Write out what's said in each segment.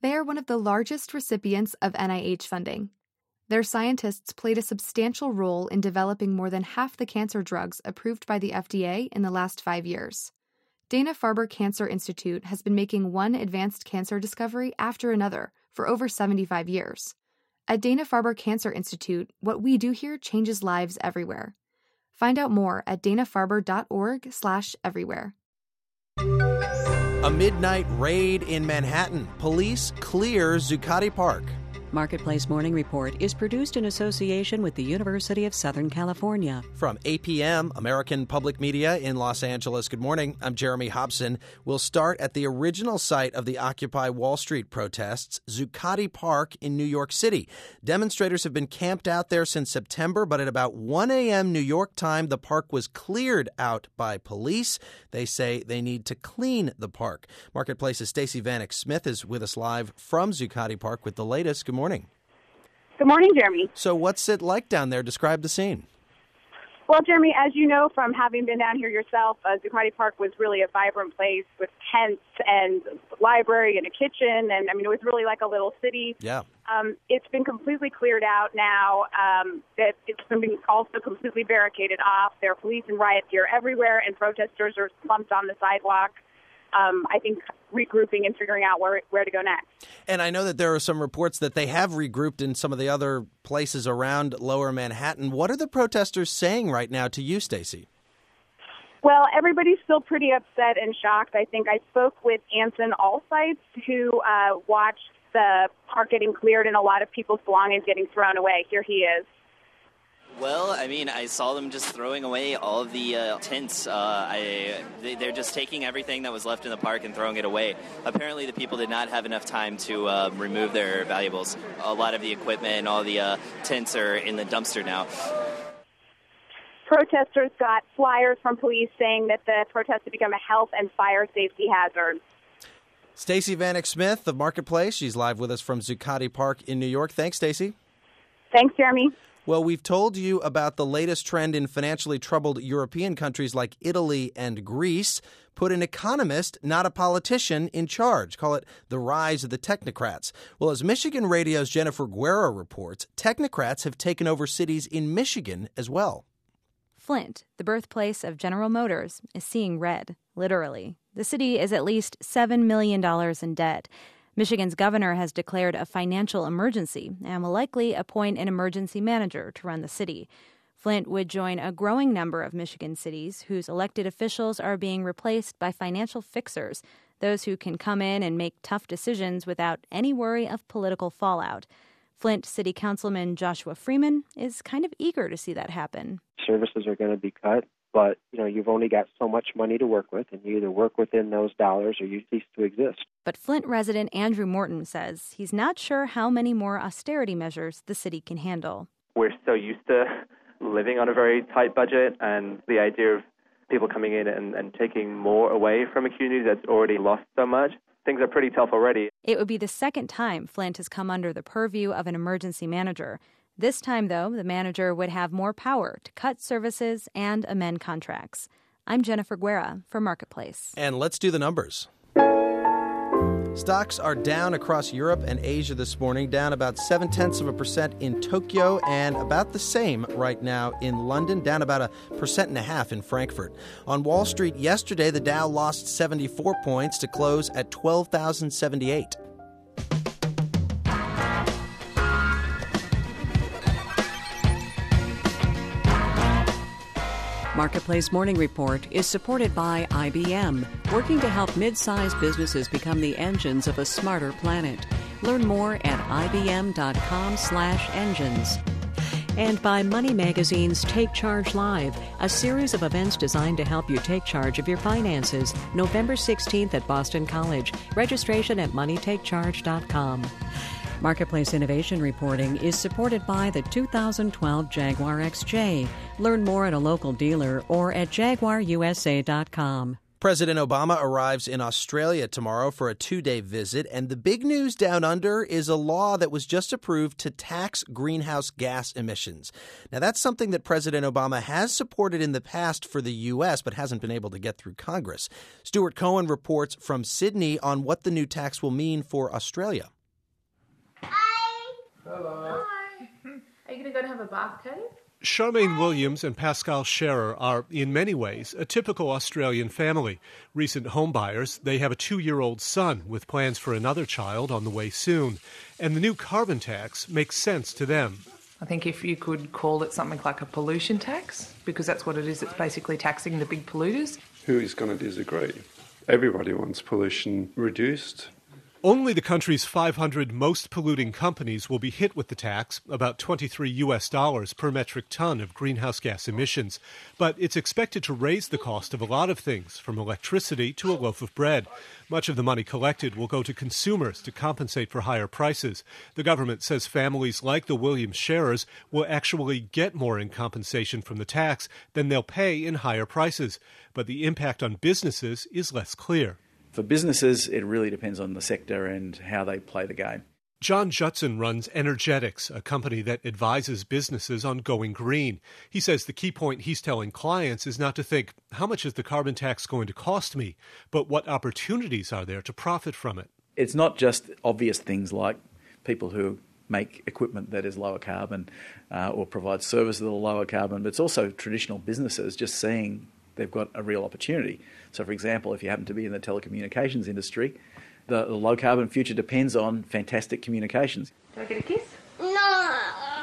They are one of the largest recipients of NIH funding. Their scientists played a substantial role in developing more than half the cancer drugs approved by the FDA in the last 5 years. Dana-Farber Cancer Institute has been making one advanced cancer discovery after another for over 75 years. At Dana-Farber Cancer Institute, what we do here changes lives everywhere. Find out more at danafarber.org/everywhere. A midnight raid in Manhattan. Police clear Zuccotti Park. Marketplace Morning Report is produced in association with the University of Southern California. From APM, American Public Media in Los Angeles. Good morning. I'm Jeremy Hobson. We'll start at the original site of the Occupy Wall Street protests, Zuccotti Park in New York City. Demonstrators have been camped out there since September, but at about 1 a.m. New York time, the park was cleared out by police. They say they need to clean the park. Marketplace's Stacey Vanek Smith is with us live from Zuccotti Park with the latest. Good morning. Good morning, Jeremy. So what's it like down there? Describe the scene. Well, Jeremy, as you know from having been down here yourself, Zuccotti Park was really a vibrant place with tents and a library and a kitchen. And, it was really like a little city. Yeah. It's been completely cleared out now. It's been also completely barricaded off. There are police and riot gear everywhere, and protesters are clumped on the sidewalk. I think regrouping and figuring out where to go next. And I know that there are some reports that they have regrouped in some of the other places around Lower Manhattan. What are the protesters saying right now to you, Stacey? Well, everybody's still pretty upset and shocked. I think I spoke with Anson Allsites, who watched the park getting cleared and a lot of people's belongings getting thrown away. Here he is. Well, I saw them just throwing away all of the tents. They're just taking everything that was left in the park and throwing it away. Apparently, the people did not have enough time to remove their valuables. A lot of the equipment and all the tents are in the dumpster now. Protesters got flyers from police saying that the protest had become a health and fire safety hazard. Stacey Vanek Smith of Marketplace. She's live with us from Zuccotti Park in New York. Thanks, Stacey. Thanks, Jeremy. Well, we've told you about the latest trend in financially troubled European countries like Italy and Greece. Put an economist, not a politician, in charge. Call it the rise of the technocrats. Well, as Michigan Radio's Jennifer Guerra reports, technocrats have taken over cities in Michigan as well. Flint, the birthplace of General Motors, is seeing red, literally. The city is at least $7 million in debt. Michigan's governor has declared a financial emergency and will likely appoint an emergency manager to run the city. Flint would join a growing number of Michigan cities whose elected officials are being replaced by financial fixers, those who can come in and make tough decisions without any worry of political fallout. Flint City Councilman Joshua Freeman is kind of eager to see that happen. Services are going to be cut, but you've only got so much money to work with, and you either work within those dollars or you cease to exist. But Flint resident Andrew Morton says he's not sure how many more austerity measures the city can handle. We're so used to living on a very tight budget, and the idea of people coming in and taking more away from a community that's already lost so much, things are pretty tough already. It would be the second time Flint has come under the purview of an emergency manager. This time, though, the manager would have more power to cut services and amend contracts. I'm Jennifer Guerra for Marketplace. And let's do the numbers. Stocks are down across Europe and Asia this morning, down about 0.7% in Tokyo and about the same right now in London, down about 1.5% in Frankfurt. On Wall Street yesterday, the Dow lost 74 points to close at 12,078. Marketplace Morning Report is supported by IBM, working to help mid-sized businesses become the engines of a smarter planet. Learn more at ibm.com/engines. And by Money Magazine's Take Charge Live, a series of events designed to help you take charge of your finances. November 16th at Boston College. Registration at moneytakecharge.com. Marketplace Innovation Reporting is supported by the 2012 Jaguar XJ. Learn more at a local dealer or at jaguarusa.com. President Obama arrives in Australia tomorrow for a 2-day visit, and the big news down under is a law that was just approved to tax greenhouse gas emissions. Now, that's something that President Obama has supported in the past for the U.S., but hasn't been able to get through Congress. Stuart Cohen reports from Sydney on what the new tax will mean for Australia. Hi. Hello. Hi. Are you going to go to have a bath, Katie? Charmaine Williams and Pascal Scherer are, in many ways, a typical Australian family. Recent homebuyers, they have a 2-year-old son with plans for another child on the way soon. And the new carbon tax makes sense to them. I think if you could call it something like a pollution tax, because that's what it is. It's basically taxing the big polluters. Who is going to disagree? Everybody wants pollution reduced. Only the country's 500 most polluting companies will be hit with the tax, about $23 per metric ton of greenhouse gas emissions. But it's expected to raise the cost of a lot of things, from electricity to a loaf of bread. Much of the money collected will go to consumers to compensate for higher prices. The government says families like the Williams Scherers will actually get more in compensation from the tax than they'll pay in higher prices. But the impact on businesses is less clear. For businesses, it really depends on the sector and how they play the game. John Judson runs Energetics, a company that advises businesses on going green. He says the key point he's telling clients is not to think, how much is the carbon tax going to cost me, but what opportunities are there to profit from it? It's not just obvious things like people who make equipment that is lower carbon or provide services that are lower carbon, but it's also traditional businesses just seeing they've got a real opportunity. So, for example, if you happen to be in the telecommunications industry, the low-carbon future depends on fantastic communications. Do I get a kiss? No.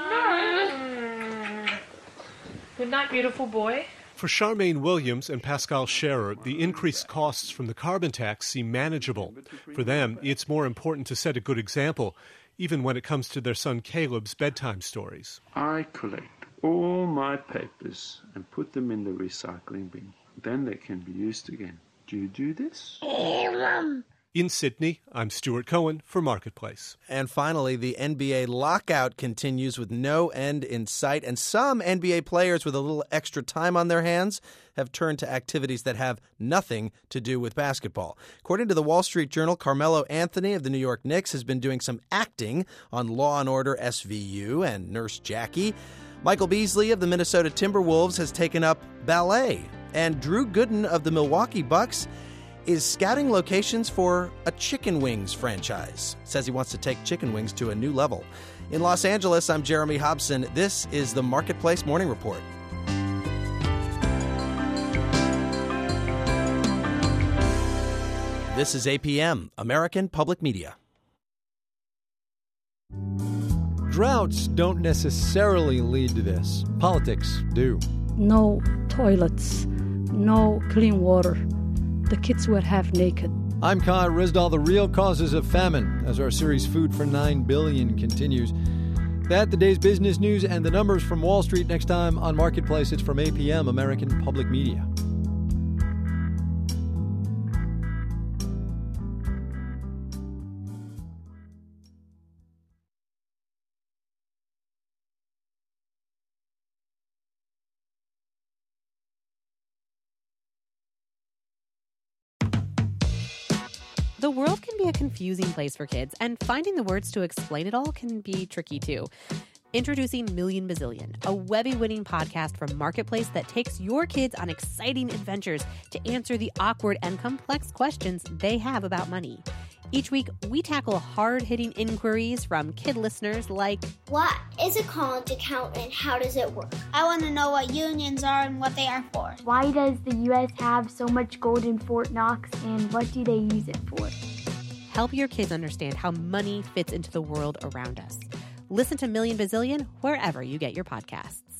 Good night, beautiful boy. For Charmaine Williams and Pascal Scherer, the increased costs from the carbon tax seem manageable. For them, it's more important to set a good example, even when it comes to their son Caleb's bedtime stories. I collect all my papers and put them in the recycling bin. Then they can be used again. Do you do this? In Sydney, I'm Stuart Cohen for Marketplace. And finally, the NBA lockout continues with no end in sight. And some NBA players with a little extra time on their hands have turned to activities that have nothing to do with basketball. According to the Wall Street Journal, Carmelo Anthony of the New York Knicks has been doing some acting on Law & Order SVU and Nurse Jackie. Michael Beasley of the Minnesota Timberwolves has taken up ballet. And Drew Gooden of the Milwaukee Bucks is scouting locations for a chicken wings franchise. Says he wants to take chicken wings to a new level. In Los Angeles, I'm Jeremy Hobson. This is the Marketplace Morning Report. This is APM, American Public Media. Droughts don't necessarily lead to this. Politics do. No toilets, no clean water. The kids were half naked. I'm Kai Rizdal, the real causes of famine, as our series Food for $9 billion continues. That, the day's business news, and the numbers from Wall Street next time on Marketplace. It's from APM, American Public Media. The world can be a confusing place for kids, and finding the words to explain it all can be tricky too. Introducing Million Bazillion, a Webby-winning podcast from Marketplace that takes your kids on exciting adventures to answer the awkward and complex questions they have about money. Each week, we tackle hard-hitting inquiries from kid listeners like, what is a college account and how does it work? I want to know what unions are and what they are for. Why does the U.S. have so much gold in Fort Knox, and what do they use it for? Help your kids understand how money fits into the world around us. Listen to Million Bazillion wherever you get your podcasts.